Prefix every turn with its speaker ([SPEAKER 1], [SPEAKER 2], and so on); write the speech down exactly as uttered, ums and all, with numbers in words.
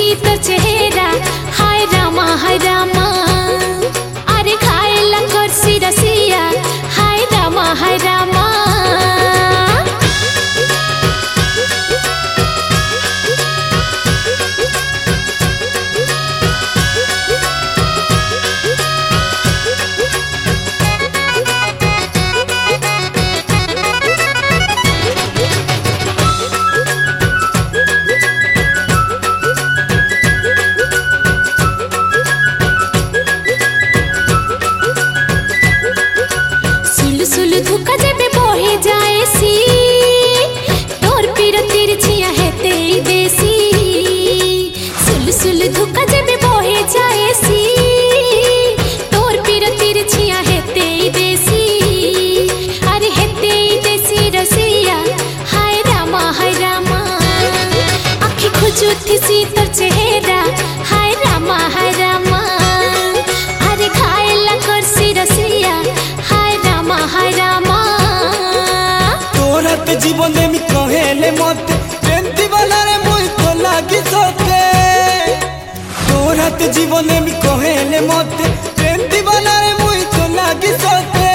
[SPEAKER 1] तो चेहरा हाय रामा हाय रामा अरे खाएला करसी रसिया हाय रामा हाय रामा सुलु धुका जेबे बोहे जाए सी तोर पीर तिरछिया है तेई देसी सुलु सुलु धुका जेबे बोहे जाए सी तोर पीर तिरछिया है तेई देसी अरे है तेई देसी रसिया हाय रामा हाय रामा आँखें खुजुती सी तोर चेहरा हाय रामा हाय रामा अरे खाएला करसी रसिया हाय रामा हाय रामा
[SPEAKER 2] तोरा ते जीवन में कहेले मत प्रेमती वाला रे मुई तो लागी सोते तोरा ते जीवन में कहेले मत प्रेमती वाला रे मुई तो लागी सोते